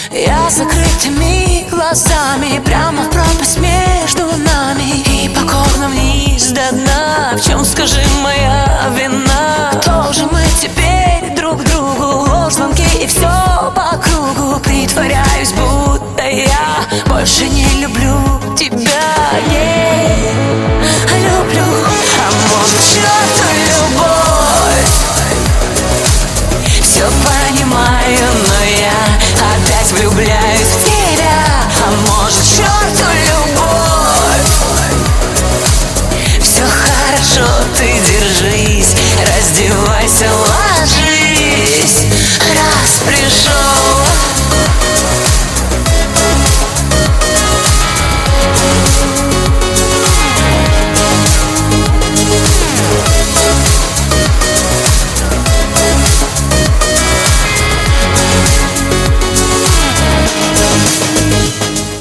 Я закрытыми глазами прямо в пропасть между нами, и покорно вниз до дна. В чем, скажи, моя вина? Кто же мы теперь друг другу? Ложь, звонки и все по кругу. Притворяюсь, будто я больше не